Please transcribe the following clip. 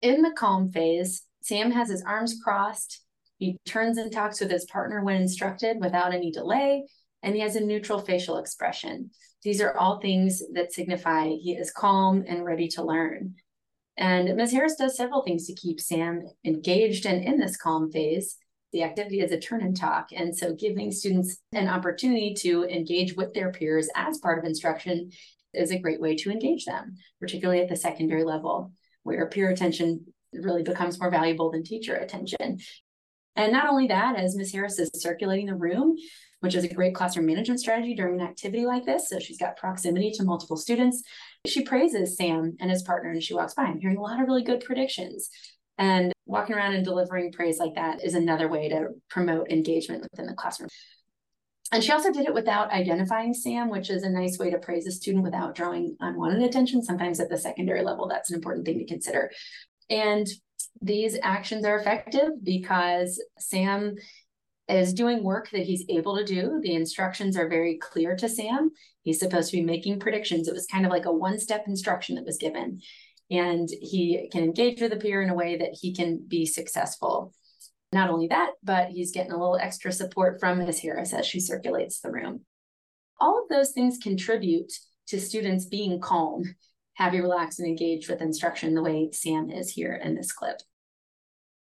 In the calm phase, Sam has his arms crossed. He turns and talks with his partner when instructed without any delay, and he has a neutral facial expression. These are all things that signify he is calm and ready to learn. And Ms. Harris does several things to keep Sam engaged and in this calm phase. The activity is a turn and talk. And so giving students an opportunity to engage with their peers as part of instruction is a great way to engage them, particularly at the secondary level, where peer attention really becomes more valuable than teacher attention. And not only that, as Ms. Harris is circulating the room, which is a great classroom management strategy during an activity like this, so she's got proximity to multiple students, she praises Sam and his partner as she walks by. I'm hearing a lot of really good predictions. And walking around and delivering praise like that is another way to promote engagement within the classroom. And she also did it without identifying Sam, which is a nice way to praise a student without drawing unwanted attention. Sometimes at the secondary level, that's an important thing to consider. And these actions are effective because Sam is doing work that he's able to do. The instructions are very clear to Sam. He's supposed to be making predictions. It was kind of like a one-step instruction that was given. And he can engage with a peer in a way that he can be successful. Not only that, but he's getting a little extra support from Ms. Harris as she circulates the room. All of those things contribute to students being calm, happy, relaxed, and engaged with instruction the way Sam is here in this clip.